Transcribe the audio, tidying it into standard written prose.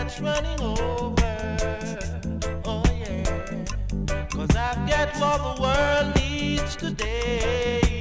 that's running over. Oh yeah, 'cause I've got what the world needs today.